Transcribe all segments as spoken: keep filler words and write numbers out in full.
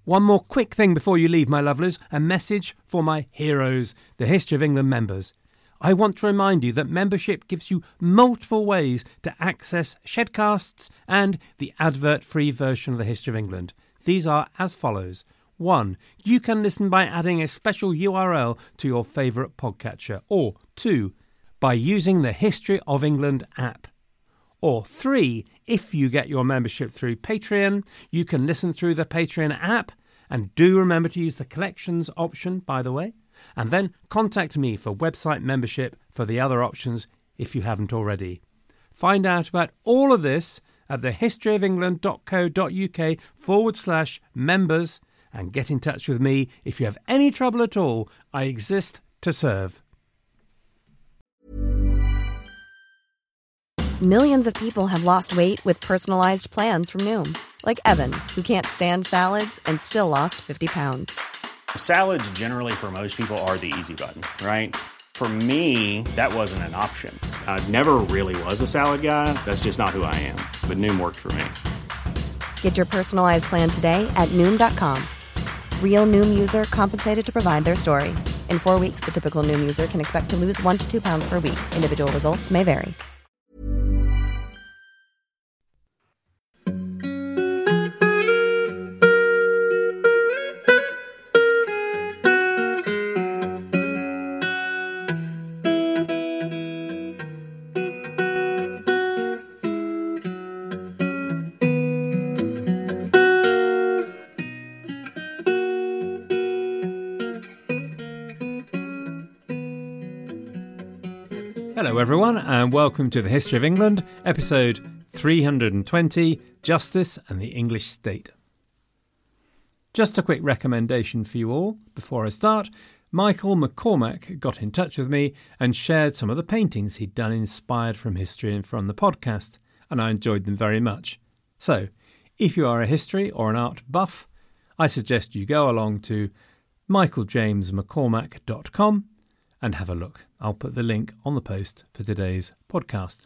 One more quick thing before you leave, my lovelies, a message for my heroes, the History of England members. I want to remind you that membership gives you multiple ways to access Shedcasts and the advert-free version of the History of England. These are as follows. One, you can listen by adding a special U R L to your favourite podcatcher. Or two, by using the History of England app. Or three, if you get your membership through Patreon, you can listen through the Patreon app. And do remember to use the collections option, by the way. And then contact me for website membership for the other options if you haven't already. Find out about all of this at thehistoryofengland.co.uk forward slash members and get in touch with me if you have any trouble at all. I exist to serve. Millions of people have lost weight with personalized plans from Noom. Like Evan, who can't stand salads and still lost fifty pounds. Salads generally for most people are the easy button, right? For me, that wasn't an option. I never really was a salad guy. That's just not who I am. But Noom worked for me. Get your personalized plan today at Noom dot com. Real Noom user compensated to provide their story. In four weeks, the typical Noom user can expect to lose one to two pounds per week. Individual results may vary. Hello everyone and welcome to the History of England, episode three hundred twenty, Justice and the English State. Just a quick recommendation for you all before I start. Michael McCormack got in touch with me and shared some of the paintings he'd done inspired from history and from the podcast, and I enjoyed them very much. So, if you are a history or an art buff, I suggest you go along to michael james mccormack dot com and have a look. I'll put the link on the post for today's podcast.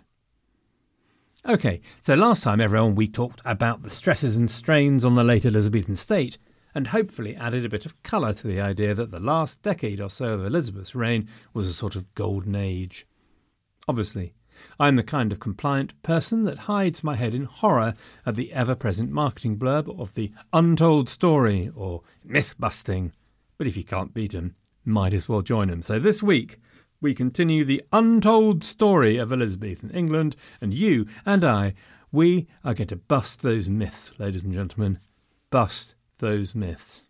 OK, so last time, everyone, we talked about the stresses and strains on the late Elizabethan state and hopefully added a bit of colour to the idea that the last decade or so of Elizabeth's reign was a sort of golden age. Obviously, I'm the kind of compliant person that hides my head in horror at the ever-present marketing blurb of the untold story or myth-busting. But if you can't beat 'em, might as well join 'em. So this week, we continue the untold story of Elizabethan England, and you and I, we are going to bust those myths, ladies and gentlemen. Bust those myths.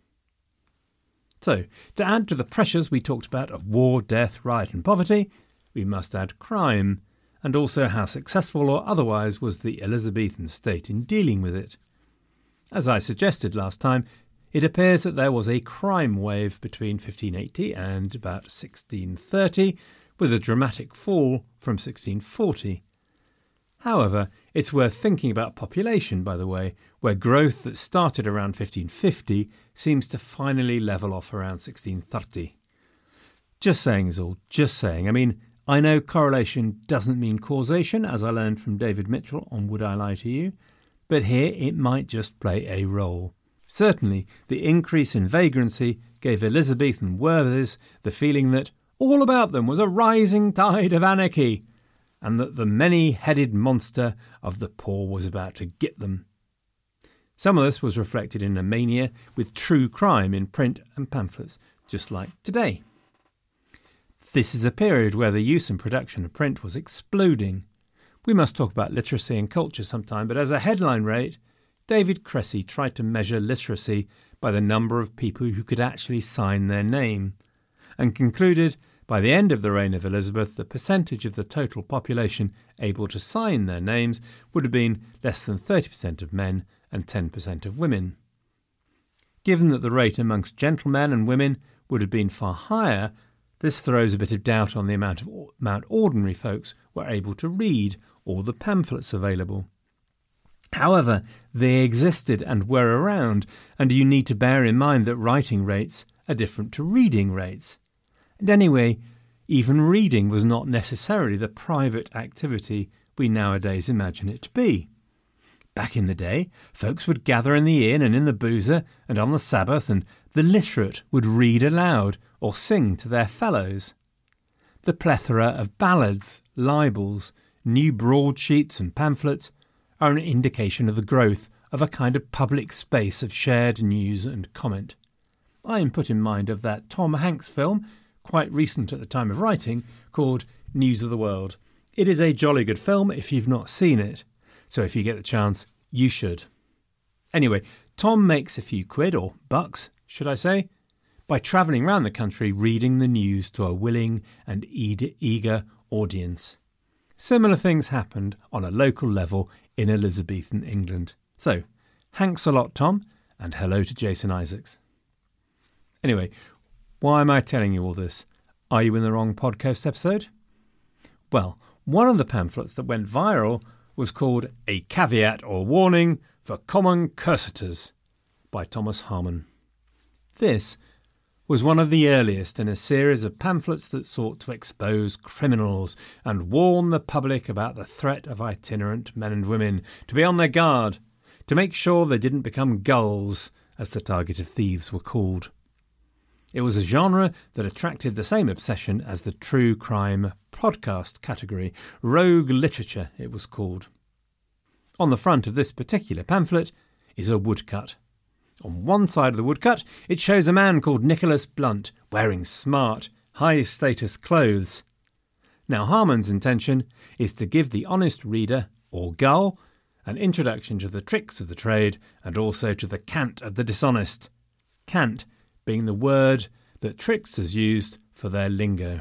So, to add to the pressures we talked about of war, death, riot and poverty, we must add crime, and also how successful or otherwise was the Elizabethan state in dealing with it. As I suggested last time, it appears that there was a crime wave between fifteen eighty and about sixteen thirty, with a dramatic fall from sixteen forty. However, it's worth thinking about population, by the way, where growth that started around fifteen fifty seems to finally level off around sixteen thirty. Just saying is all, just saying. I mean, I know correlation doesn't mean causation, as I learned from David Mitchell on Would I Lie to You, but here it might just play a role. Certainly, the increase in vagrancy gave Elizabethan worthies the feeling that all about them was a rising tide of anarchy, and that the many-headed monster of the poor was about to get them. Some of this was reflected in a mania with true crime in print and pamphlets, just like today. This is a period where the use and production of print was exploding. We must talk about literacy and culture sometime, but as a headline rate, David Cressy tried to measure literacy by the number of people who could actually sign their name, and concluded by the end of the reign of Elizabeth the percentage of the total population able to sign their names would have been less than thirty percent of men and ten percent of women. Given that the rate amongst gentlemen and women would have been far higher, this throws a bit of doubt on the amount of amount ordinary folks were able to read all the pamphlets available. However, they existed and were around, and you need to bear in mind that writing rates are different to reading rates. And anyway, even reading was not necessarily the private activity we nowadays imagine it to be. Back in the day, folks would gather in the inn and in the boozer and on the Sabbath, and the literate would read aloud or sing to their fellows. The plethora of ballads, libels, new broadsheets and pamphlets are an indication of the growth of a kind of public space of shared news and comment. I am put in mind of that Tom Hanks film, quite recent at the time of writing, called News of the World. It is a jolly good film if you've not seen it, so if you get the chance, you should. Anyway, Tom makes a few quid, or bucks, should I say, by travelling round the country reading the news to a willing and eager audience. Similar things happened on a local level in Elizabethan England. So, thanks a lot, Tom, and hello to Jason Isaacs. Anyway, why am I telling you all this? Are you in the wrong podcast episode? Well, one of the pamphlets that went viral was called A Caveat or Warning for Common Cursitors by Thomas Harmon. This was one of the earliest in a series of pamphlets that sought to expose criminals and warn the public about the threat of itinerant men and women, to be on their guard, to make sure they didn't become gulls, as the target of thieves were called. It was a genre that attracted the same obsession as the true crime podcast category. Rogue literature, it was called. On the front of this particular pamphlet is a woodcut. On one side of the woodcut, it shows a man called Nicholas Blunt wearing smart, high-status clothes. Now, Harmon's intention is to give the honest reader, or gull, an introduction to the tricks of the trade and also to the cant of the dishonest. Cant being the word that tricksters used for their lingo.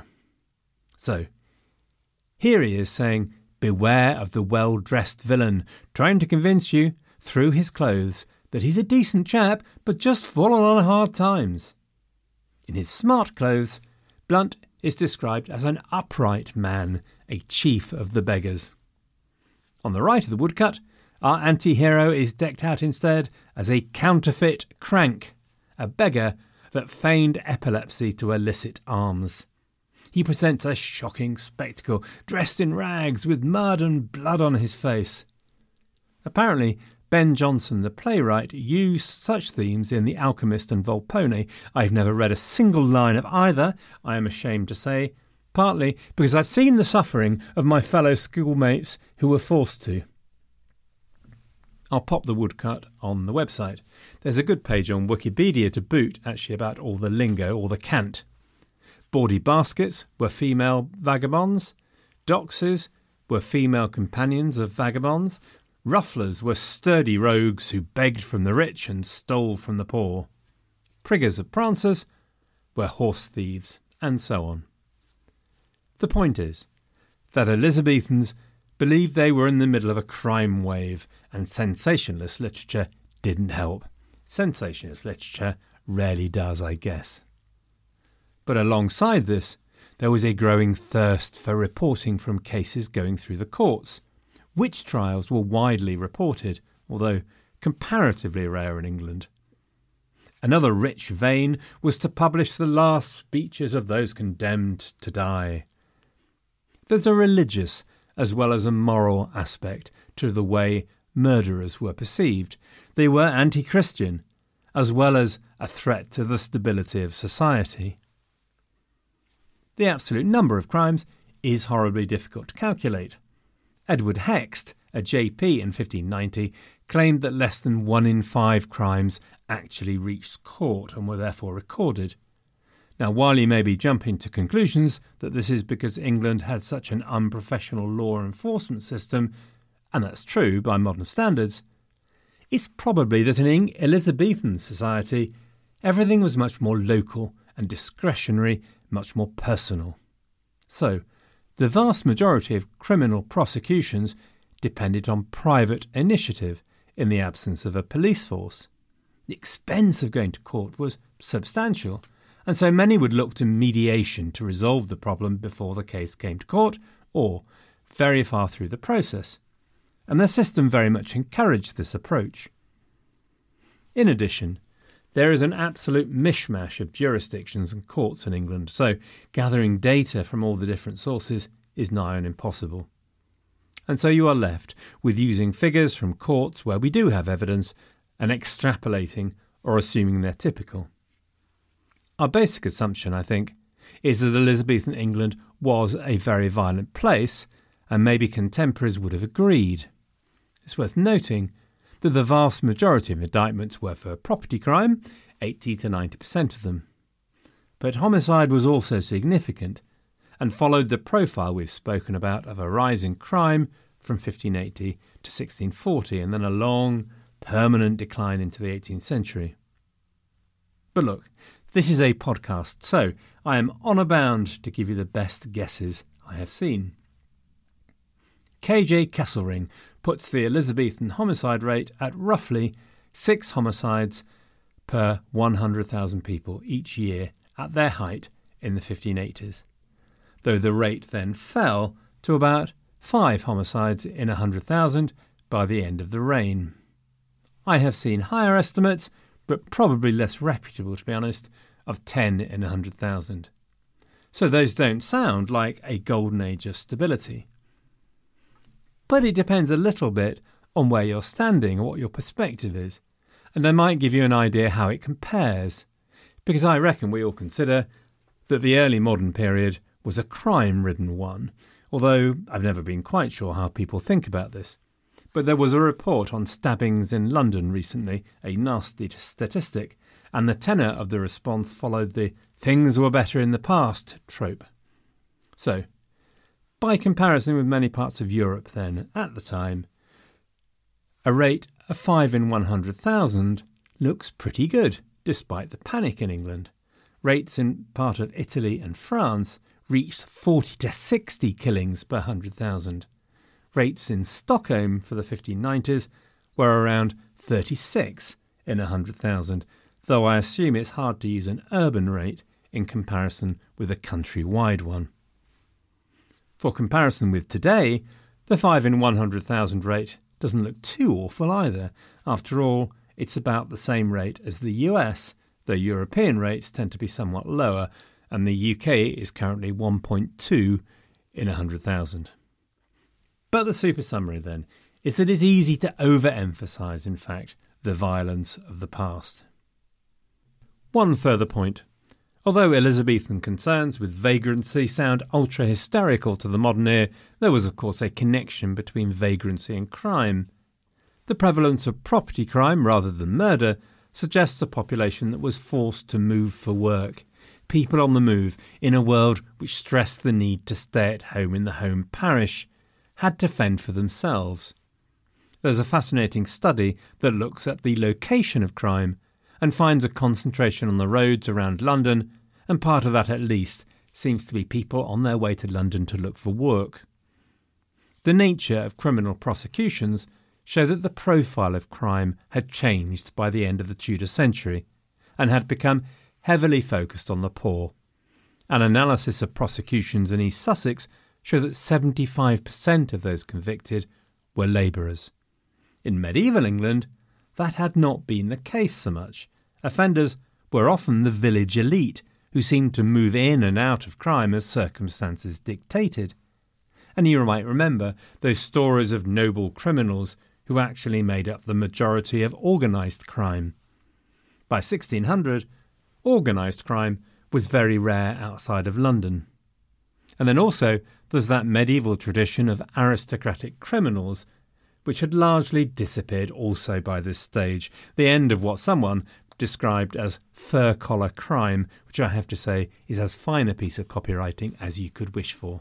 So, here he is saying, beware of the well-dressed villain, trying to convince you, through his clothes, that he's a decent chap, but just fallen on hard times. In his smart clothes, Blunt is described as an upright man, a chief of the beggars. On the right of the woodcut, our anti-hero is decked out instead as a counterfeit crank, a beggar that feigned epilepsy to elicit alms. He presents a shocking spectacle, dressed in rags with mud and blood on his face. Apparently, Ben Jonson, the playwright, used such themes in The Alchemist and Volpone. I've never read a single line of either, I am ashamed to say, partly because I've seen the suffering of my fellow schoolmates who were forced to. I'll pop the woodcut on the website. There's a good page on Wikipedia to boot, actually, about all the lingo, all the cant. Bawdy baskets were female vagabonds. Doxes were female companions of vagabonds. Rufflers were sturdy rogues who begged from the rich and stole from the poor. Priggers of prancers were horse thieves, and so on. The point is that Elizabethans believed they were in the middle of a crime wave, and sensationalist literature didn't help. Sensationalist literature rarely does, I guess. But alongside this, there was a growing thirst for reporting from cases going through the courts. Witch trials were widely reported, although comparatively rare in England. Another rich vein was to publish the last speeches of those condemned to die. There's a religious as well as a moral aspect to the way murderers were perceived. They were anti-Christian, as well as a threat to the stability of society. The absolute number of crimes is horribly difficult to calculate. Edward Hext, a J P in fifteen ninety, claimed that less than one in five crimes actually reached court and were therefore recorded. Now, while he may be jumping to conclusions that this is because England had such an unprofessional law enforcement system, and that's true by modern standards, it's probably that in Elizabethan society everything was much more local and discretionary, much more personal. So, the vast majority of criminal prosecutions depended on private initiative in the absence of a police force. The expense of going to court was substantial, and so many would look to mediation to resolve the problem before the case came to court, or very far through the process. And the system very much encouraged this approach. In addition, there is an absolute mishmash of jurisdictions and courts in England, so gathering data from all the different sources is nigh on impossible. And so you are left with using figures from courts where we do have evidence and extrapolating or assuming they're typical. Our basic assumption, I think, is that Elizabethan England was a very violent place, and maybe contemporaries would have agreed. It's worth noting that the vast majority of indictments were for property crime, eighty to ninety percent of them. But homicide was also significant, and followed the profile we've spoken about of a rise in crime from fifteen eighty to sixteen forty, and then a long, permanent decline into the eighteenth century. But look, this is a podcast, so I am honour bound to give you the best guesses I have seen. K J Kesselring puts the Elizabethan homicide rate at roughly six homicides per one hundred thousand people each year at their height in the fifteen eighties, though the rate then fell to about five homicides in one hundred thousand by the end of the reign. I have seen higher estimates, but probably less reputable, to be honest, of ten in one hundred thousand. So those don't sound like a golden age of stability. But it depends a little bit on where you're standing or what your perspective is, and I might give you an idea how it compares, because I reckon we all consider that the early modern period was a crime-ridden one, although I've never been quite sure how people think about this. But there was a report on stabbings in London recently, a nasty statistic, and the tenor of the response followed the "things were better in the past" trope. So, by comparison with many parts of Europe then, at the time, a rate of five in one hundred thousand looks pretty good, despite the panic in England. Rates in part of Italy and France reached forty to sixty killings per one hundred thousand. Rates in Stockholm for the fifteen nineties were around thirty-six in one hundred thousand, though I assume it's hard to use an urban rate in comparison with a countrywide one. For comparison with today, the five in one hundred thousand rate doesn't look too awful either. After all, it's about the same rate as the U S, though European rates tend to be somewhat lower, and the U K is currently one point two in one hundred thousand. But the super summary, then, is that it's easy to overemphasise, in fact, the violence of the past. One further point. Although Elizabethan concerns with vagrancy sound ultra-hysterical to the modern ear, there was of course a connection between vagrancy and crime. The prevalence of property crime rather than murder suggests a population that was forced to move for work, people on the move in a world which stressed the need to stay at home in the home parish, had to fend for themselves. There's a fascinating study that looks at the location of crime and finds a concentration on the roads around London, and part of that at least seems to be people on their way to London to look for work. The nature of criminal prosecutions show that the profile of crime had changed by the end of the Tudor century and had become heavily focused on the poor. An analysis of prosecutions in East Sussex show that seventy-five percent of those convicted were labourers. In medieval England, that had not been the case so much. Offenders were often the village elite who seemed to move in and out of crime as circumstances dictated. And you might remember those stories of noble criminals who actually made up the majority of organised crime. By sixteen hundred, organised crime was very rare outside of London. And then also there's that medieval tradition of aristocratic criminals, which had largely disappeared also by this stage, the end of what someone described as fur-collar crime, which I have to say is as fine a piece of copywriting as you could wish for.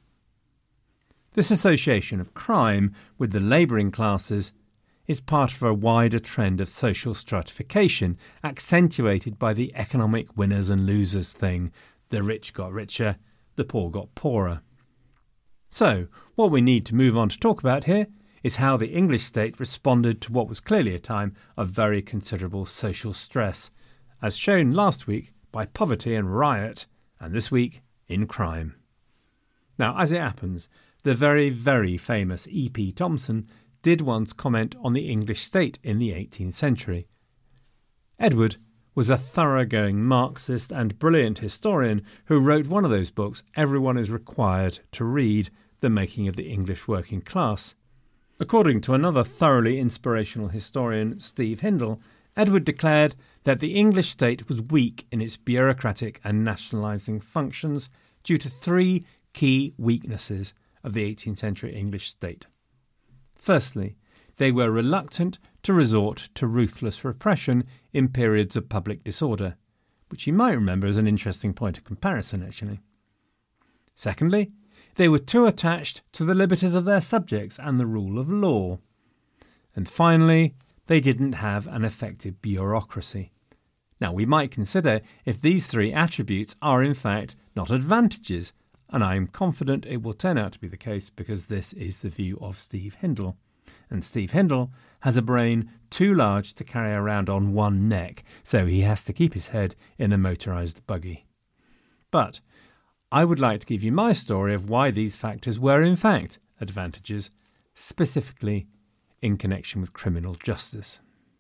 This association of crime with the labouring classes is part of a wider trend of social stratification, accentuated by the economic winners and losers thing. The rich got richer, the poor got poorer. So, what we need to move on to talk about here is how the English state responded to what was clearly a time of very considerable social stress, as shown last week by poverty and riot, and this week in crime. Now, as it happens, the very, very famous E P Thompson did once comment on the English state in the eighteenth century. Edward was a thoroughgoing Marxist and brilliant historian who wrote one of those books everyone is required to read, the making of the English working class. According to another thoroughly inspirational historian, Steve Hindle, Edward declared that the English state was weak in its bureaucratic and nationalising functions due to three key weaknesses of the eighteenth century English state. Firstly, they were reluctant to resort to ruthless repression in periods of public disorder, which you might remember as an interesting point of comparison, actually. Secondly, they were too attached to the liberties of their subjects and the rule of law. And finally, they didn't have an effective bureaucracy. Now, we might consider if these three attributes are in fact not advantages, and I am confident it will turn out to be the case because this is the view of Steve Hindle. And Steve Hindle has a brain too large to carry around on one neck, so he has to keep his head in a motorised buggy. But I would like to give you my story of why these factors were in fact advantages, specifically in connection with criminal justice.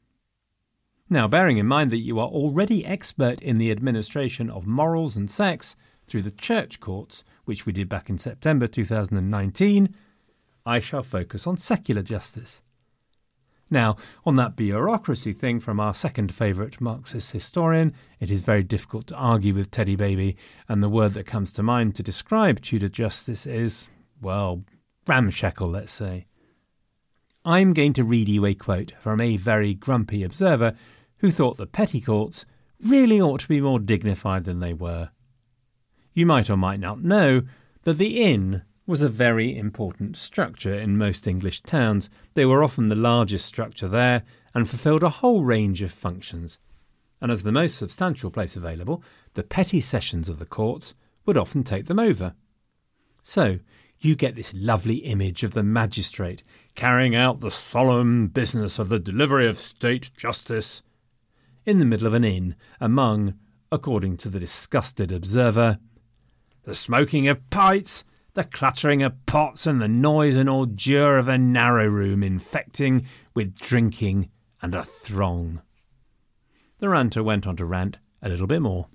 Now, bearing in mind that you are already expert in the administration of morals and sex through the church courts, which we did back in September two thousand nineteen, I shall focus on secular justice. Now, on that bureaucracy thing from our second favourite Marxist historian, it is very difficult to argue with Teddy Baby, and the word that comes to mind to describe Tudor justice is, well, ramshackle, let's say. I'm going to read you a quote from a very grumpy observer who thought the petty courts really ought to be more dignified than they were. You might or might not know that the inn was a very important structure in most English towns. They were often the largest structure there and fulfilled a whole range of functions. And as the most substantial place available, the petty sessions of the courts would often take them over. So you get this lovely image of the magistrate carrying out the solemn business of the delivery of state justice in the middle of an inn among, according to the disgusted observer, the smoking of pipes, the clattering of pots and the noise and ordure of a narrow room infecting with drinking and a throng. The ranter went on to rant a little bit more.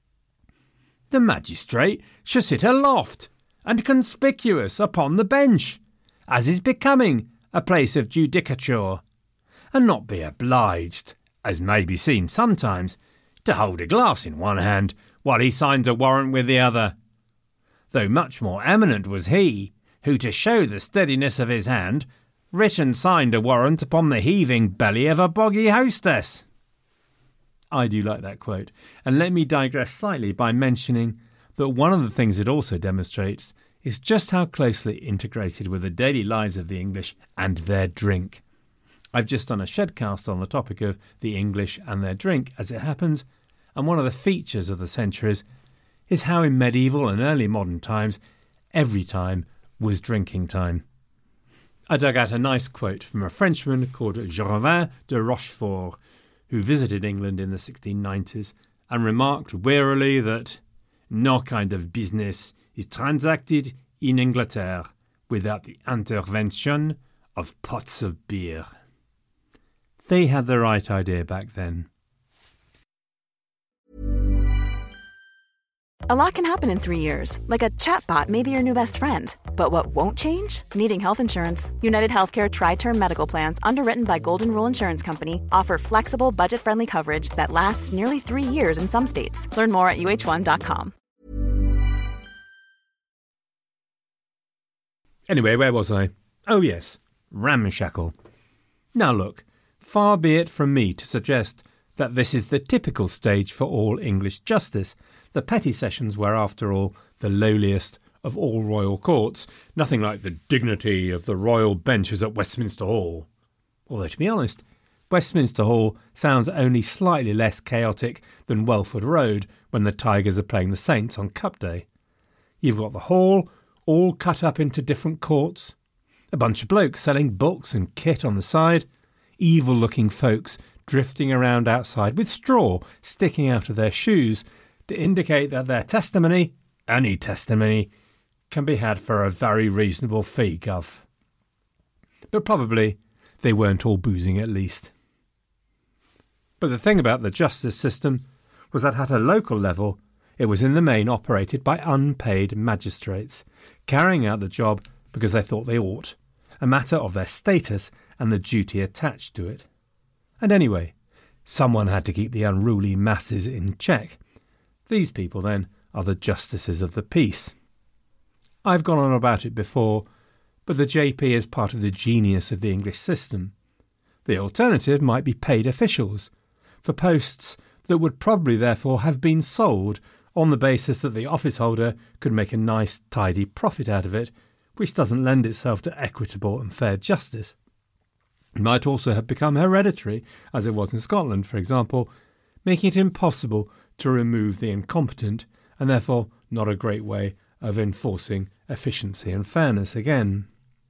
The magistrate should sit aloft and conspicuous upon the bench, as is becoming a place of judicature, and not be obliged, as may be seen sometimes, to hold a glass in one hand while he signs a warrant with the other. Though much more eminent was he, who, to show the steadiness of his hand, writ and signed a warrant upon the heaving belly of a boggy hostess. I do like that quote, and let me digress slightly by mentioning that one of the things it also demonstrates is just how closely integrated with the daily lives of the English and their drink. I've just done a shedcast on the topic of the English and their drink, as it happens, and one of the features of the centuries is how in medieval and early modern times, every time was drinking time. I dug out a nice quote from a Frenchman called Gervais de Rochefort, who visited England in the sixteen nineties and remarked wearily that no kind of business is transacted in Inglaterre without the intervention of pots of beer. They had the right idea back then. A lot can happen in three years, like a chatbot may be your new best friend. But what won't change? Needing health insurance. United Healthcare Tri-Term Medical Plans, underwritten by Golden Rule Insurance Company, offer flexible, budget-friendly coverage that lasts nearly three years in some states. Learn more at U H one dot com. Anyway, where was I? Oh yes, ramshackle. Now look, far be it from me to suggest that this is the typical stage for all English justice. The petty sessions were, after all, the lowliest of all royal courts, nothing like the dignity of the royal benches at Westminster Hall. Although, to be honest, Westminster Hall sounds only slightly less chaotic than Welford Road when the Tigers are playing the Saints on Cup Day. You've got the hall, all cut up into different courts, a bunch of blokes selling books and kit on the side, evil-looking folks drifting around outside with straw sticking out of their shoes to indicate that their testimony, any testimony, can be had for a very reasonable fee, gov. But probably they weren't all boozing at least. But the thing about the justice system was that at a local level it was in the main operated by unpaid magistrates, carrying out the job because they thought they ought, a matter of their status and the duty attached to it. And anyway, someone had to keep the unruly masses in check. These people, then, are the Justices of the Peace. I've gone on about it before, but the J P is part of the genius of the English system. The alternative might be paid officials, for posts that would probably therefore have been sold on the basis that the office holder could make a nice tidy profit out of it, which doesn't lend itself to equitable and fair justice. It might also have become hereditary, as it was in Scotland, for example, making it impossible to remove the incompetent, and therefore not a great way of enforcing efficiency and fairness again.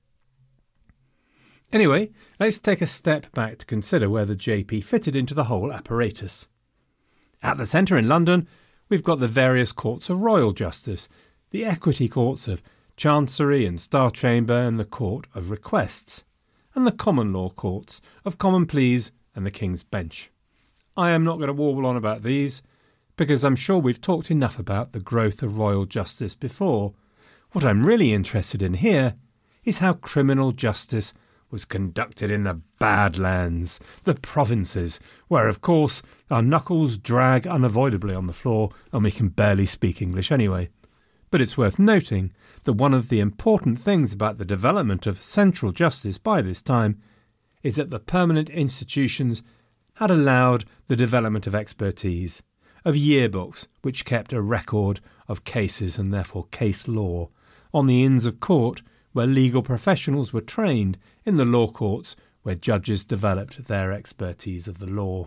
Anyway, let's take a step back to consider where the J P fitted into the whole apparatus. At the centre in London, we've got the various courts of royal justice, the equity courts of Chancery and Star Chamber and the Court of Requests, and the common law courts of Common Pleas and the King's Bench. I am not going to warble on about these, because I'm sure we've talked enough about the growth of royal justice before. What I'm really interested in here is how criminal justice was conducted in the Badlands, the provinces, where, of course, our knuckles drag unavoidably on the floor and we can barely speak English anyway. But it's worth noting that one of the important things about the development of central justice by this time is that the permanent institutions had allowed the development of expertise, of yearbooks which kept a record of cases and therefore case law, on the Inns of Court where legal professionals were trained, in the law courts where judges developed their expertise of the law.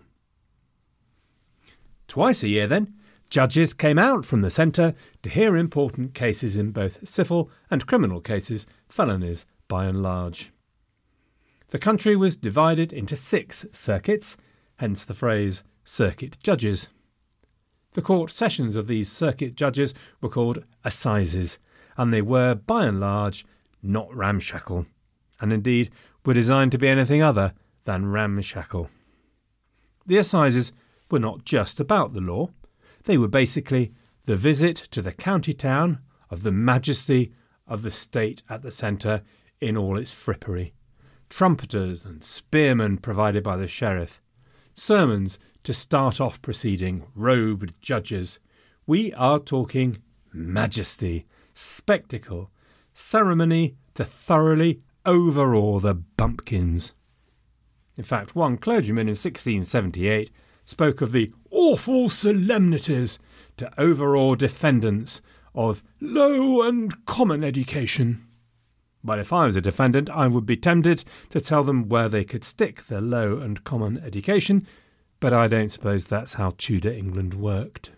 Twice a year, then, judges came out from the centre to hear important cases in both civil and criminal cases, felonies by and large. The country was divided into six circuits, hence the phrase circuit judges. The court sessions of these circuit judges were called assizes, and they were, by and large, not ramshackle, and indeed were designed to be anything other than ramshackle. The assizes were not just about the law. They were basically the visit to the county town of the majesty of the state at the centre in all its frippery. Trumpeters and spearmen provided by the sheriff. Sermons to start off proceeding, robed judges. We are talking majesty, spectacle, ceremony to thoroughly overawe the bumpkins. In fact, one clergyman in sixteen seventy-eight spoke of the awful solemnities to overawe defendants of low and common education. But if I was a defendant, I would be tempted to tell them where they could stick their low and common education, but I don't suppose that's how Tudor England worked.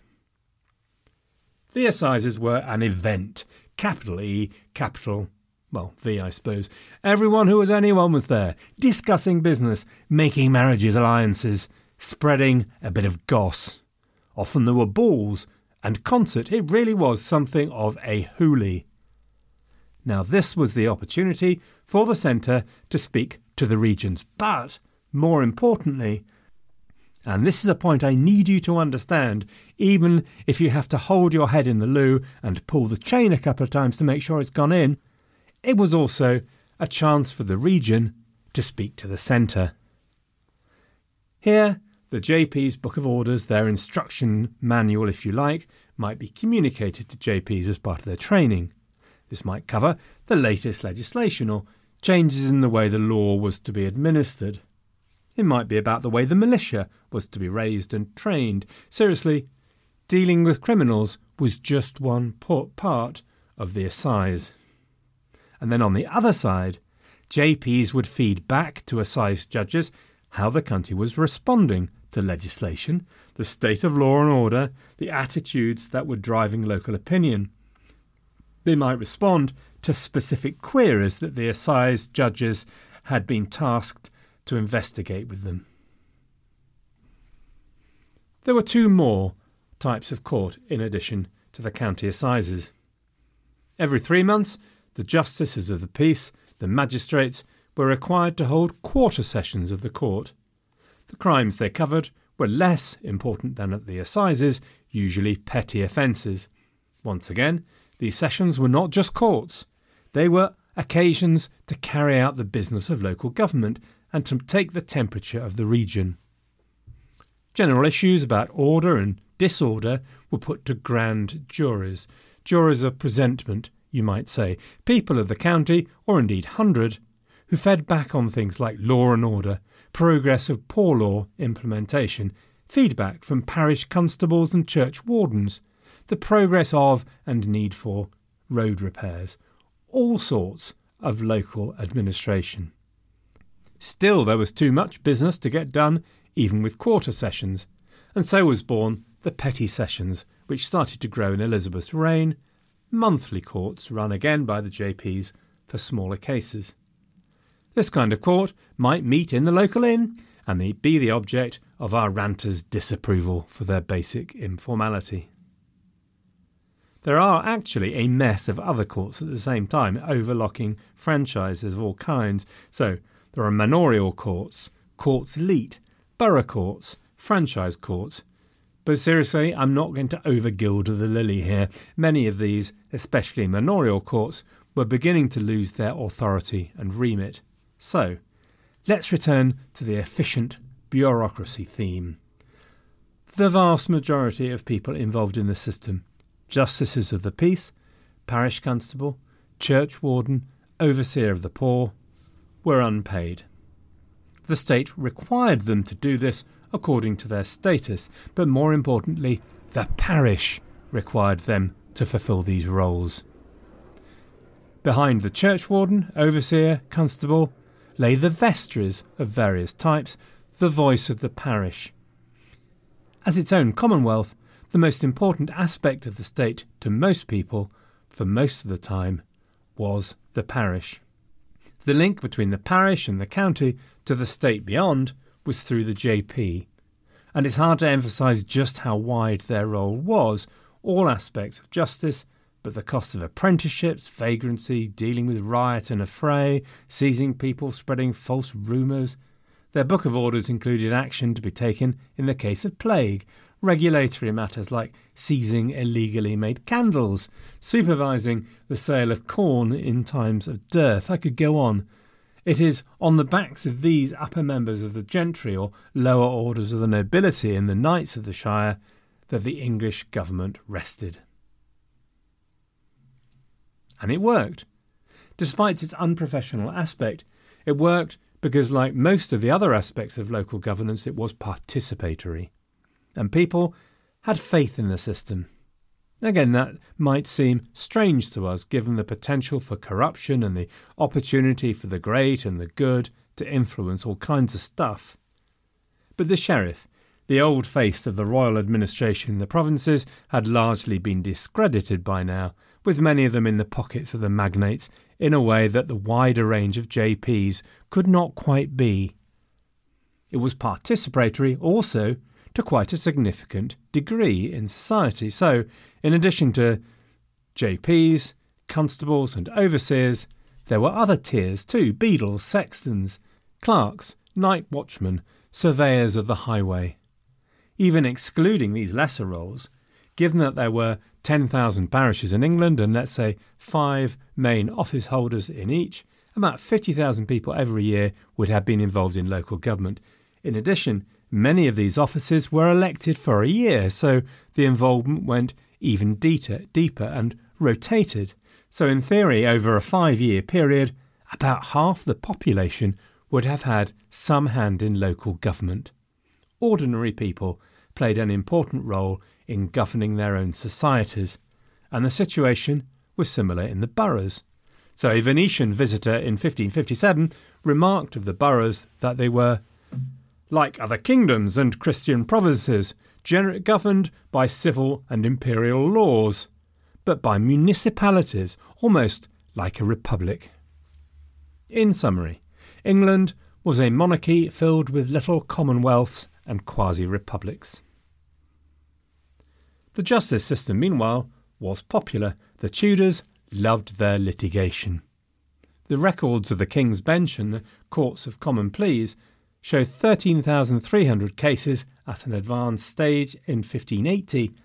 The assizes were an event, capital E, capital, well, V, I suppose. Everyone who was anyone was there, discussing business, making marriages, alliances, spreading a bit of goss. Often there were balls and concert. It really was something of a hoolie. Now this was the opportunity for the centre to speak to the regions, but more importantly, and this is a point I need you to understand, even if you have to hold your head in the loo and pull the chain a couple of times to make sure it's gone in, it was also a chance for the region to speak to the centre. Here, the J P's Book of Orders, their instruction manual if you like, might be communicated to J Ps as part of their training. This might cover the latest legislation or changes in the way the law was to be administered. It might be about the way the militia was to be raised and trained. Seriously, dealing with criminals was just one part of the assize. And then on the other side, J Ps would feed back to assize judges how the country was responding to legislation, the state of law and order, the attitudes that were driving local opinion. They might respond to specific queries that the assize judges had been tasked to investigate with them. There were two more types of court in addition to the county assizes. Every three months, the justices of the peace, the magistrates, were required to hold quarter sessions of the court. The crimes they covered were less important than at the assizes, usually petty offences. Once again, these sessions were not just courts. They were occasions to carry out the business of local government and to take the temperature of the region. General issues about order and disorder were put to grand juries, juries of presentment, you might say, people of the county, or indeed hundred, who fed back on things like law and order, progress of poor law implementation, feedback from parish constables and church wardens, the progress of and need for road repairs, all sorts of local administration. Still, there was too much business to get done, even with quarter sessions, and so was born the petty sessions, which started to grow in Elizabeth's reign, monthly courts run again by the J Ps for smaller cases. This kind of court might meet in the local inn and be the object of our ranters' disapproval for their basic informality. There are actually a mess of other courts at the same time, overlocking franchises of all kinds. So there are manorial courts, courts leet, borough courts, franchise courts. But seriously, I'm not going to overgild the lily here. Many of these, especially manorial courts, were beginning to lose their authority and remit. So, let's return to the efficient bureaucracy theme. The vast majority of people involved in the system, justices of the peace, parish constable, church warden, overseer of the poor, were unpaid. The state required them to do this according to their status, but more importantly, the parish required them to fulfil these roles. Behind the church warden, overseer, constable, lay the vestries of various types, the voice of the parish. As its own commonwealth, the most important aspect of the state to most people, for most of the time, was the parish. The link between the parish and the county to the state beyond was through the J P, and it's hard to emphasise just how wide their role was, all aspects of justice, but the costs of apprenticeships, vagrancy, dealing with riot and affray, seizing people, spreading false rumours. Their book of orders included action to be taken in the case of plague, regulatory matters like seizing illegally made candles, supervising the sale of corn in times of dearth. I could go on. It is on the backs of these upper members of the gentry or lower orders of the nobility and the knights of the shire that the English government rested. And it worked. Despite its unprofessional aspect, it worked because, like most of the other aspects of local governance, it was participatory. And people had faith in the system. Again, that might seem strange to us, given the potential for corruption and the opportunity for the great and the good to influence all kinds of stuff. But the sheriff, the old face of the royal administration in the provinces, had largely been discredited by now, with many of them in the pockets of the magnates in a way that the wider range of J Ps could not quite be. It was participatory also to quite a significant degree in society. So, in addition to J Ps, constables and overseers, there were other tiers too: beadles, sextons, clerks, night watchmen, surveyors of the highway. Even excluding these lesser roles, given that there were ten thousand parishes in England and, let's say, five main office holders in each, about fifty thousand people every year would have been involved in local government. In addition, many of these offices were elected for a year, so the involvement went even deeper, deeper and rotated. So in theory, over a five-year period, about half the population would have had some hand in local government. Ordinary people played an important role in governing their own societies, and the situation was similar in the boroughs. So a Venetian visitor in fifteen fifty-seven remarked of the boroughs that they were like other kingdoms and Christian provinces, gener- governed by civil and imperial laws, but by municipalities, almost like a republic. In summary, England was a monarchy filled with little commonwealths and quasi-republics. The justice system, meanwhile, was popular. The Tudors loved their litigation. The records of the King's Bench and the Courts of Common Pleas show thirteen thousand three hundred cases at an advanced stage in fifteen eighty,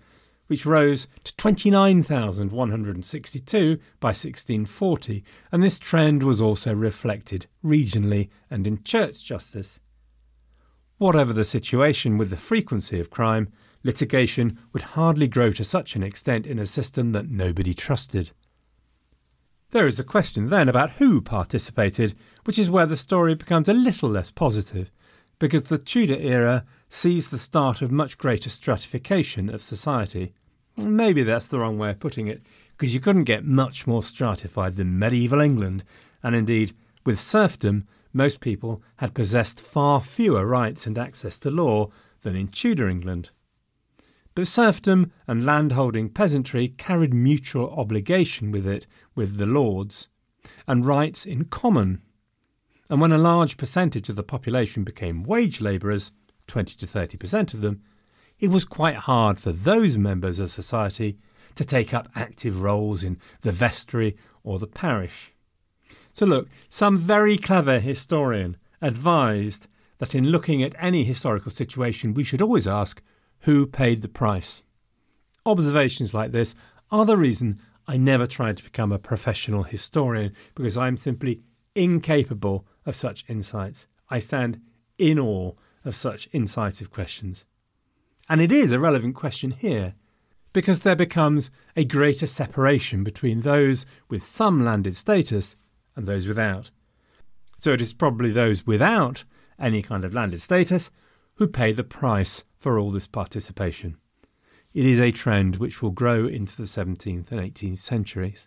which rose to twenty-nine thousand one hundred sixty-two by sixteen forty, and this trend was also reflected regionally and in church justice. Whatever the situation with the frequency of crime, litigation would hardly grow to such an extent in a system that nobody trusted. There is a question then about who participated, which is where the story becomes a little less positive, because the Tudor era sees the start of much greater stratification of society. Maybe that's the wrong way of putting it, because you couldn't get much more stratified than medieval England, and indeed, with serfdom, most people had possessed far fewer rights and access to law than in Tudor England. But serfdom and landholding peasantry carried mutual obligation with it, with the lords, and rights in common. And when a large percentage of the population became wage labourers, twenty to thirty percent of them, it was quite hard for those members of society to take up active roles in the vestry or the parish. So look, some very clever historian advised that in looking at any historical situation we should always ask who paid the price. Observations like this are the reason I never tried to become a professional historian, because I'm simply incapable of such insights. I stand in awe of such incisive questions. And it is a relevant question here, because there becomes a greater separation between those with some landed status and those without. So it is probably those without any kind of landed status who pay the price for all this participation. It is a trend which will grow into the seventeenth and eighteenth centuries.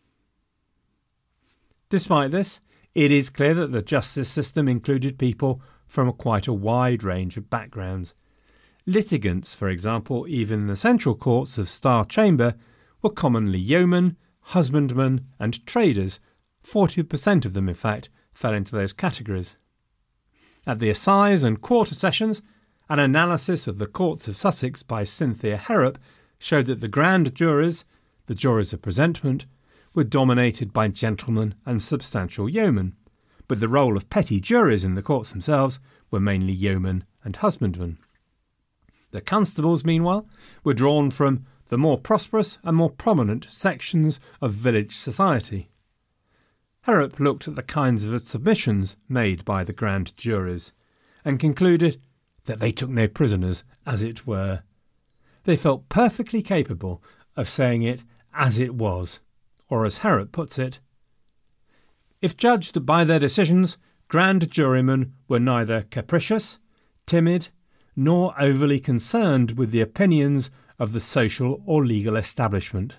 Despite this, it is clear that the justice system included people from a quite a wide range of backgrounds. Litigants, for example, even in the central courts of Star Chamber, were commonly yeomen, husbandmen and traders. forty percent of them, in fact, fell into those categories. At the assize and quarter sessions, an analysis of the courts of Sussex by Cynthia Harrop showed that the grand juries, the juries of presentment, were dominated by gentlemen and substantial yeomen, but the role of petty juries in the courts themselves were mainly yeomen and husbandmen. The constables, meanwhile, were drawn from the more prosperous and more prominent sections of village society. Harrop looked at the kinds of submissions made by the grand juries and concluded that they took no prisoners, as it were. They felt perfectly capable of saying it as it was, or as Harrop puts it, if judged by their decisions, grand jurymen were neither capricious, timid, nor overly concerned with the opinions of the social or legal establishment.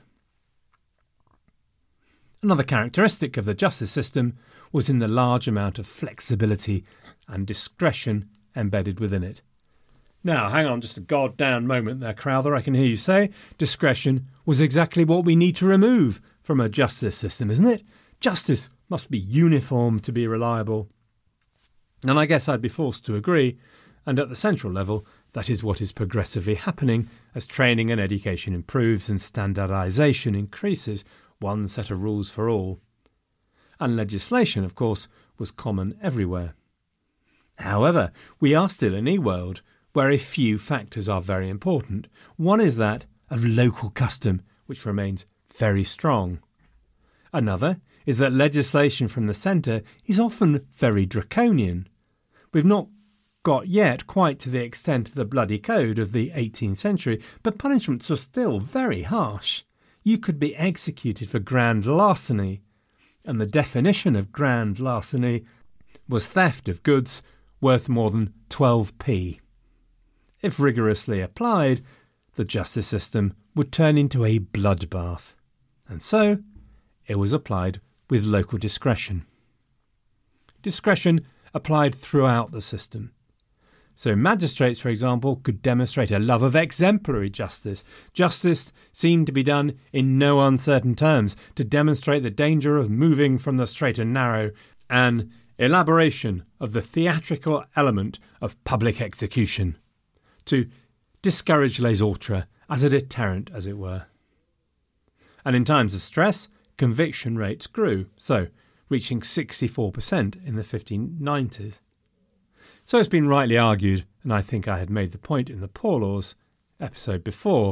Another characteristic of the justice system was in the large amount of flexibility and discretion embedded within it. Now, hang on just a goddamn moment there, Crowther, I can hear you say. Discretion was exactly what we need to remove from a justice system, isn't it? Justice must be uniform to be reliable. And I guess I'd be forced to agree, and at the central level, that is what is progressively happening as training and education improves and standardisation increases, one set of rules for all. And legislation, of course, was common everywhere. However, we are still in a world where a few factors are very important. One is that of local custom, which remains very strong. Another is that legislation from the centre is often very draconian. We've not got yet quite to the extent of the bloody code of the eighteenth century, but punishments are still very harsh. You could be executed for grand larceny, and the definition of grand larceny was theft of goods worth more than twelve p. If rigorously applied, the justice system would turn into a bloodbath, and so it was applied with local discretion. Discretion applied throughout the system. So magistrates, for example, could demonstrate a love of exemplary justice. Justice seemed to be done in no uncertain terms to demonstrate the danger of moving from the straight and narrow, an elaboration of the theatrical element of public execution, to discourage les autres as a deterrent, as it were. And in times of stress, conviction rates grew, so reaching sixty-four percent in the fifteen nineties. So it's been rightly argued, and I think I had made the point in the Poor Laws episode before,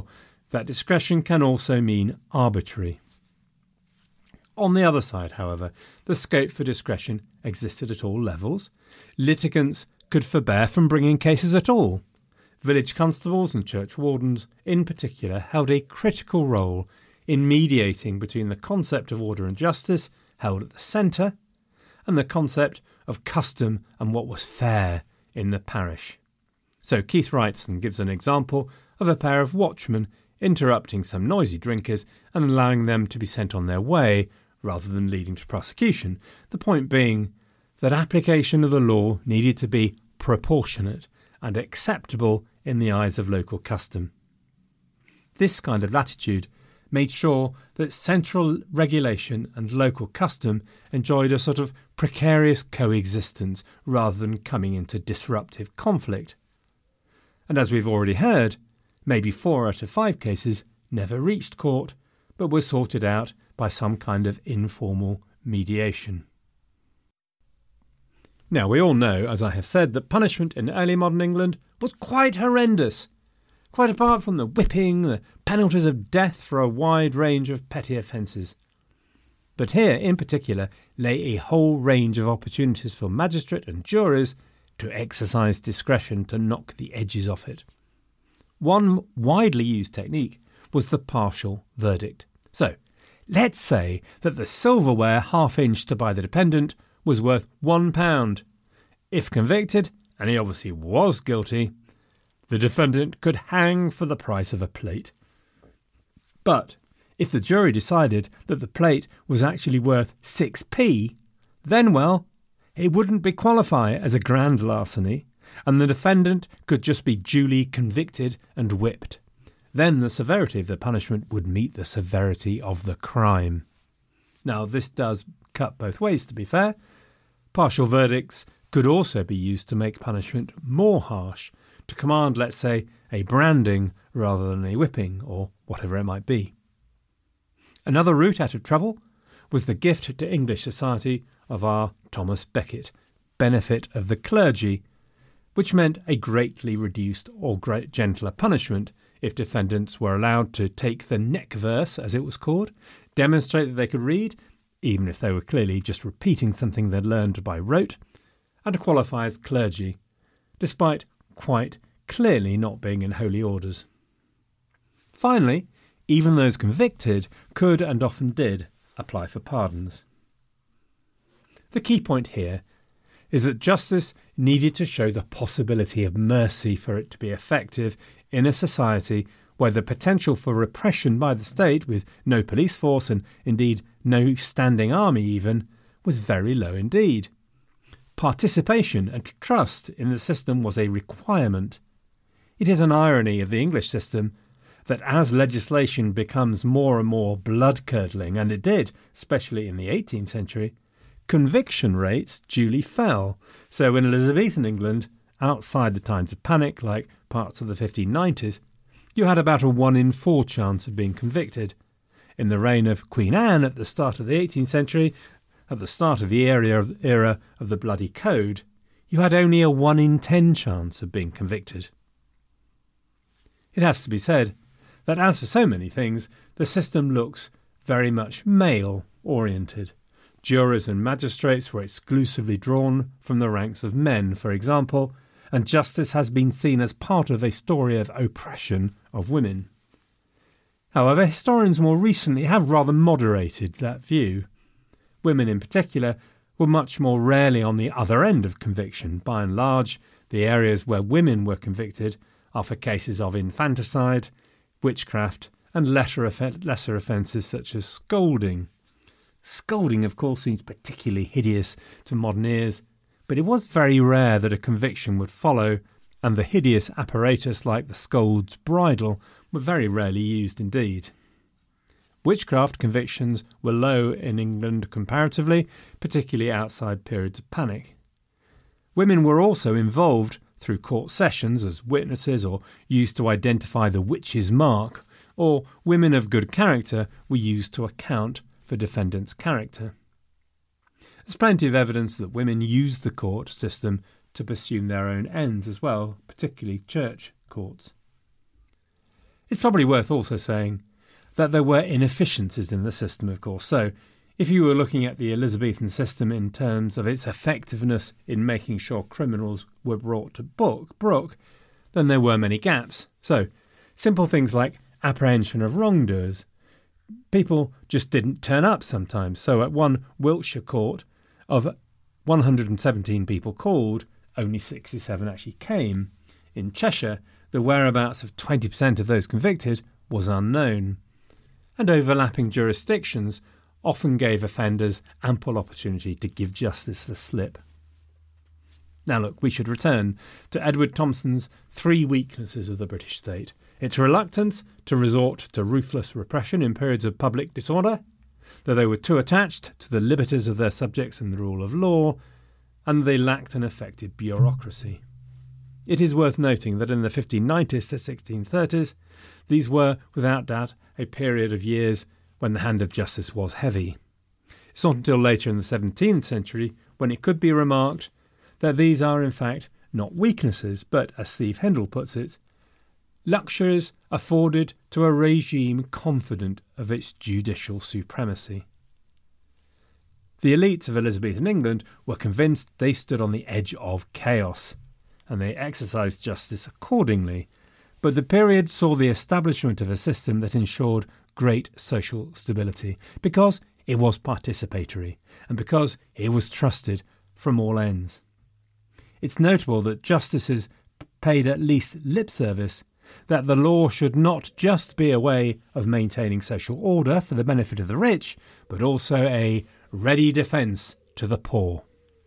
that discretion can also mean arbitrary. On the other side, however, the scope for discretion existed at all levels. Litigants could forbear from bringing cases at all. Village constables and church wardens, in particular, held a critical role in mediating between the concept of order and justice, held at the centre, and the concept of custom and what was fair in the parish. So Keith Wrightson gives an example of a pair of watchmen interrupting some noisy drinkers and allowing them to be sent on their way rather than leading to prosecution, the point being that application of the law needed to be proportionate and acceptable in the eyes of local custom. This kind of latitude made sure that central regulation and local custom enjoyed a sort of precarious coexistence rather than coming into disruptive conflict. And as we've already heard, maybe four out of five cases never reached court, but were sorted out by some kind of informal mediation. Now, we all know, as I have said, that punishment in early modern England was quite horrendous. Quite apart from the whipping, the penalties of death for a wide range of petty offences. But here, in particular, lay a whole range of opportunities for magistrate and jurors to exercise discretion to knock the edges off it. One widely used technique was the partial verdict. So, let's say that the silverware half-inched by the defendant was worth one pound. If convicted, and he obviously was guilty, the defendant could hang for the price of a plate. But if the jury decided that the plate was actually worth six p, then, well, it wouldn't be qualify as a grand larceny, and the defendant could just be duly convicted and whipped. Then the severity of the punishment would meet the severity of the crime. Now, this does cut both ways, to be fair. Partial verdicts could also be used to make punishment more harsh, to command, let's say, a branding rather than a whipping, or whatever it might be. Another route out of trouble was the gift to English society of our Thomas Becket, Benefit of the Clergy, which meant a greatly reduced or great gentler punishment if defendants were allowed to take the neck verse, as it was called, demonstrate that they could read, even if they were clearly just repeating something they'd learned by rote, and to qualify as clergy, despite quite clearly not being in holy orders. Finally, even those convicted could, and often did, apply for pardons. The key point here is that justice needed to show the possibility of mercy for it to be effective in a society where the potential for repression by the state, with no police force and indeed no standing army even, was very low indeed. Participation and trust in the system was a requirement. It is an irony of the English system that as legislation becomes more and more blood-curdling, and it did, especially in the eighteenth century, conviction rates duly fell. So in Elizabethan England, outside the times of panic, like parts of the fifteen nineties, you had about a one in four chance of being convicted. In the reign of Queen Anne at the start of the eighteenth century, at the start of the era of, era of the Bloody Code, you had only a one in ten chance of being convicted. It has to be said that, as for so many things, the system looks very much male-oriented. Jurors and magistrates were exclusively drawn from the ranks of men, for example, and justice has been seen as part of a story of oppression of women. However, historians more recently have rather moderated that view. Women in particular were much more rarely on the other end of conviction. By and large, the areas where women were convicted are for cases of infanticide, witchcraft, and lesser, off- lesser offences such as scolding. Scolding, of course, seems particularly hideous to modern ears, but it was very rare that a conviction would follow, and the hideous apparatus like the scold's bridle were very rarely used indeed. Witchcraft convictions were low in England comparatively, particularly outside periods of panic. Women were also involved through court sessions as witnesses or used to identify the witch's mark, or women of good character were used to account for defendants' character. There's plenty of evidence that women used the court system to pursue their own ends as well, particularly church courts. It's probably worth also saying that there were inefficiencies in the system, of course. So if you were looking at the Elizabethan system in terms of its effectiveness in making sure criminals were brought to book, book, then there were many gaps. So simple things like apprehension of wrongdoers. People just didn't turn up sometimes. So at one Wiltshire court, of one hundred seventeen people called, only sixty-seven actually came. In Cheshire, the whereabouts of twenty percent of those convicted was unknown. And overlapping jurisdictions often gave offenders ample opportunity to give justice the slip. Now look, we should return to Edward Thompson's three weaknesses of the British state. Its reluctance to resort to ruthless repression in periods of public disorder, that they were too attached to the liberties of their subjects and the rule of law, and they lacked an effective bureaucracy. It is worth noting that in the fifteen nineties to sixteen thirties, these were, without doubt, a period of years when the hand of justice was heavy. It's not until later in the seventeenth century when it could be remarked that these are in fact not weaknesses, but, as Steve Hendel puts it, luxuries afforded to a regime confident of its judicial supremacy. The elites of Elizabethan England were convinced they stood on the edge of chaos, and they exercised justice accordingly, but the period saw the establishment of a system that ensured great social stability, because it was participatory, and because it was trusted from all ends. It's notable that justices paid at least lip service that the law should not just be a way of maintaining social order for the benefit of the rich, but also a ready defence to the poor.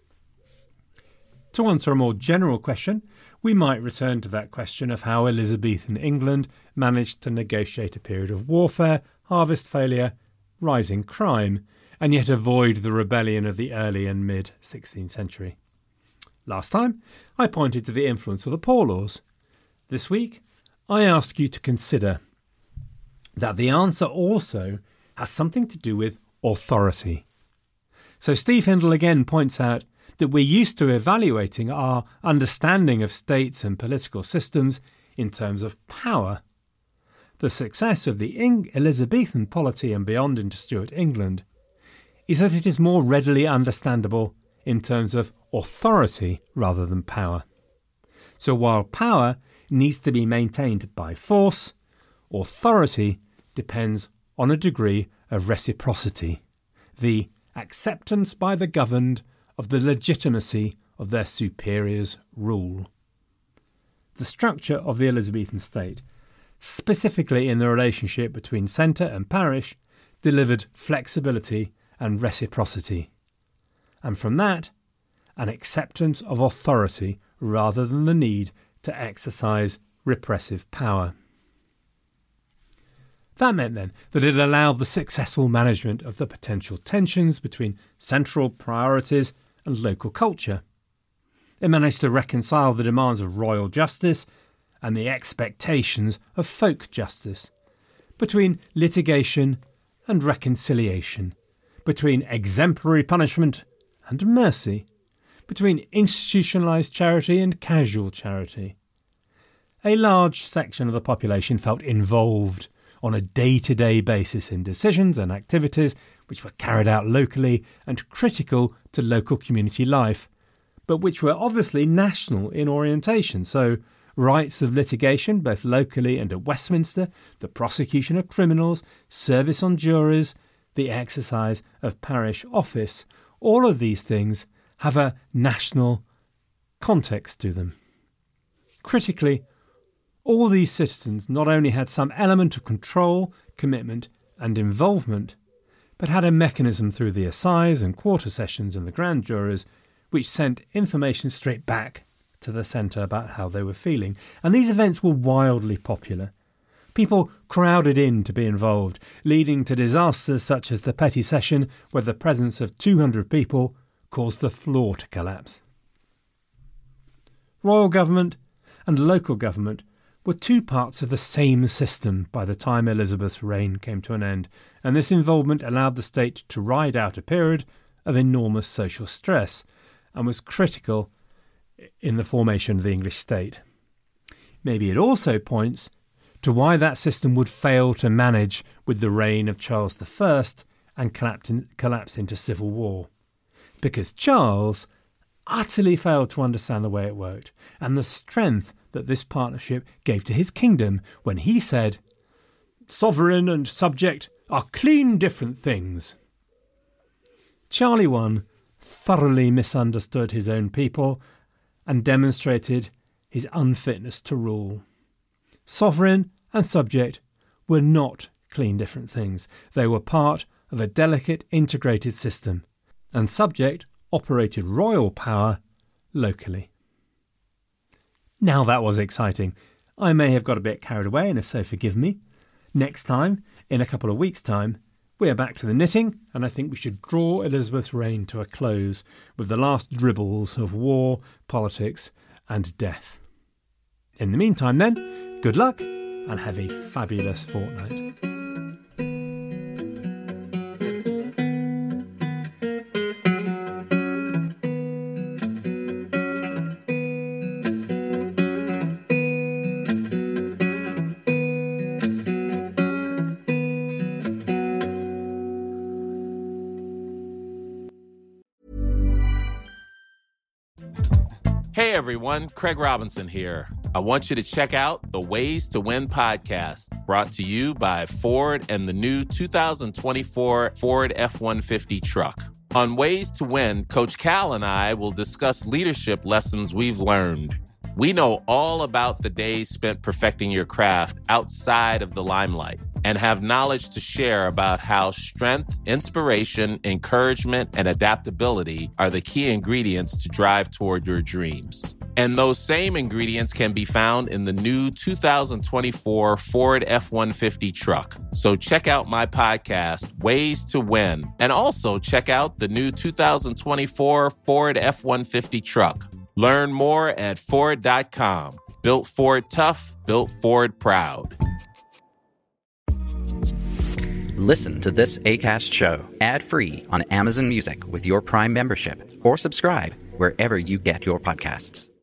To answer a more general question, we might return to that question of how Elizabethan England managed to negotiate a period of warfare, harvest failure, rising crime, and yet avoid the rebellion of the early and mid-sixteenth century. Last time, I pointed to the influence of the Poor Laws. This week, I ask you to consider that the answer also has something to do with authority. So Steve Hindle again points out that we're used to evaluating our understanding of states and political systems in terms of power. The success of the Elizabethan polity and beyond into Stuart England is that it is more readily understandable in terms of authority rather than power. So while power needs to be maintained by force, authority depends on a degree of reciprocity, the acceptance by the governed of the legitimacy of their superiors' rule. The structure of the Elizabethan state, specifically in the relationship between centre and parish, delivered flexibility and reciprocity, and from that, an acceptance of authority rather than the need to exercise repressive power. That meant then that it allowed the successful management of the potential tensions between central priorities and local culture. It managed to reconcile the demands of royal justice and the expectations of folk justice, between litigation and reconciliation, between exemplary punishment and mercy, between institutionalised charity and casual charity. A large section of the population felt involved on a day-to-day basis in decisions and activities which were carried out locally and critical to local community life, but which were obviously national in orientation. So rights of litigation, both locally and at Westminster, the prosecution of criminals, service on juries, the exercise of parish office, all of these things have a national context to them. Critically, all these citizens not only had some element of control, commitment and involvement, but had a mechanism through the assize and quarter sessions and the grand jurors which sent information straight back to the centre about how they were feeling. And these events were wildly popular. People crowded in to be involved, leading to disasters such as the petty session where the presence of two hundred people caused the floor to collapse. Royal government and local government were two parts of the same system by the time Elizabeth's reign came to an end, and this involvement allowed the state to ride out a period of enormous social stress and was critical in the formation of the English state. Maybe it also points to why that system would fail to manage with the reign of Charles the First and collapse, in, collapse into civil war. Because Charles utterly failed to understand the way it worked and the strength that this partnership gave to his kingdom when he said, "Sovereign and subject are clean different things." Charlie the First thoroughly misunderstood his own people and demonstrated his unfitness to rule. Sovereign and subject were not clean different things. They were part of a delicate integrated system, and subject operated royal power locally. Now that was exciting. I may have got a bit carried away, and if so, forgive me. Next time, in a couple of weeks' time, we are back to the knitting, and I think we should draw Elizabeth's reign to a close with the last dribbles of war, politics, and death. In the meantime, then, good luck and have a fabulous fortnight. Hey everyone, Craig Robinson here. I want you to check out the Ways to Win podcast, brought to you by Ford and the new two thousand twenty-four Ford F one fifty truck. On Ways to Win, Coach Cal and I will discuss leadership lessons we've learned. We know all about the days spent perfecting your craft outside of the limelight and have knowledge to share about how strength, inspiration, encouragement, and adaptability are the key ingredients to drive toward your dreams. And those same ingredients can be found in the new two thousand twenty-four Ford F one fifty truck. So check out my podcast, Ways to Win, and also check out the new two thousand twenty-four Ford F one fifty truck. Learn more at Ford dot com. Built Ford tough, built Ford proud. Listen to this Acast show ad-free on Amazon Music with your Prime membership, or subscribe wherever you get your podcasts.